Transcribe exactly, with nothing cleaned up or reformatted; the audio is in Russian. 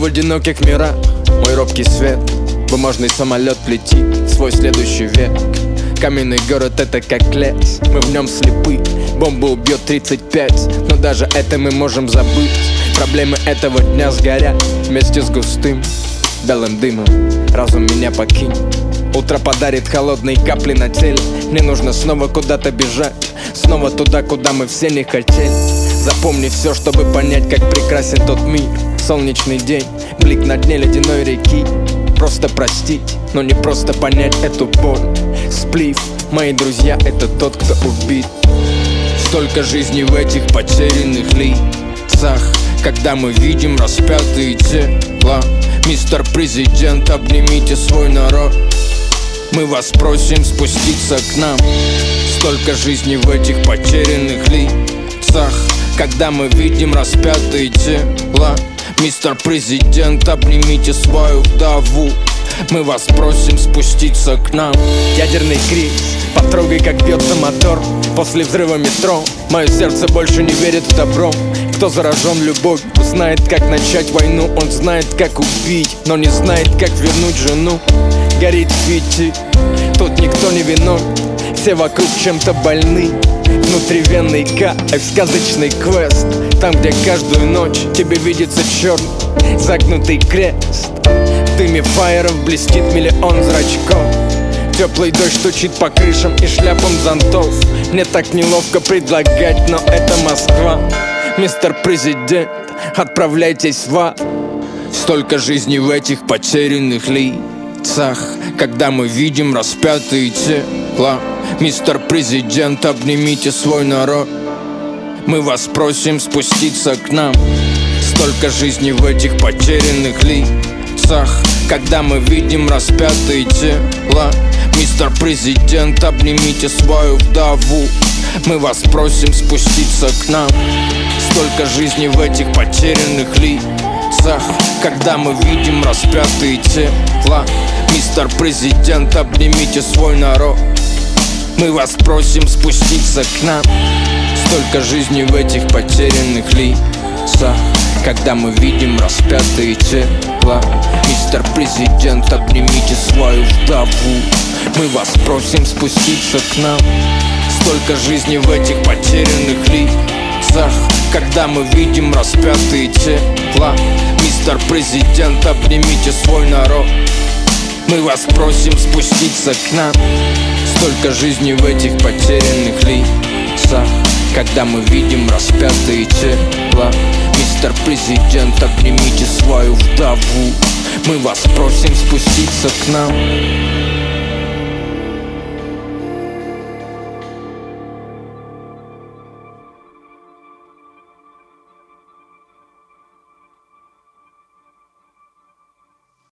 в одиноких мирах. Мой робкий свет, бумажный самолет летит в свой следующий век. Каменный город — это как лес, мы в нем слепы. Бомба убьет тридцать пять, но даже это мы можем забыть. Проблемы этого дня сгорят вместе с густым белым дымом. Разум меня покинь, утро подарит холодные капли на теле. Мне нужно снова куда-то бежать, снова туда, куда мы все не хотели. Запомни все, чтобы понять, как прекрасен тот мир. Солнечный день, блик на дне ледяной реки. Просто простить, но не просто понять эту боль. Сплив, мои друзья, это тот, кто убит. Столько жизней в этих потерянных лицах, когда мы видим распятые тела. Мистер Президент, обнимите свой народ, мы вас просим спуститься к нам. Столько жизней в этих потерянных лицах, когда мы видим распятые тела. Мистер Президент, обнимите свою вдову, мы вас просим спуститься к нам. Ядерный крик, потрогай, как бьется мотор после взрыва метро. Мое сердце больше не верит в добро. Кто заражен любовью, знает, как начать войну. Он знает, как убить, но не знает, как вернуть жену. Горит Фити, тут никто не виновен, все вокруг чем-то больны. Внутривенный кайф, сказочный квест, там, где каждую ночь тебе видится черный загнутый крест. В дыме фаеров блестит миллион зрачков. Теплый дождь стучит по крышам и шляпам зонтов. Мне так неловко предлагать, но это Москва. Мистер Президент, отправляйтесь в ад. Столько жизней в этих потерянных лицах, когда мы видим распятые тела. Мистер Президент, обнимите свой народ, мы вас просим спуститься к нам. Столько жизней в этих потерянных лицах, когда мы видим распятые тела. Мистер Президент, обнимите свою вдову, мы вас просим спуститься к нам. Столько жизней в этих потерянных лицах, когда мы видим распятые тела. Мистер Президент, обнимите свой народ, мы вас просим спуститься к нам. Столько жизней в этих потерянных лицах, когда мы видим распятые тела. Мистер Президент, обнимите свою вдову, мы вас просим спуститься к нам. Столько жизней в этих потерянных лицах, когда мы видим распятые тела. Мистер Президент, обнимите свой народ, мы вас просим спуститься к нам. Столько жизней в этих потерянных лицах, когда мы видим распятые тела. Мистер Президент, обнимите свою вдову, мы вас просим спуститься к нам.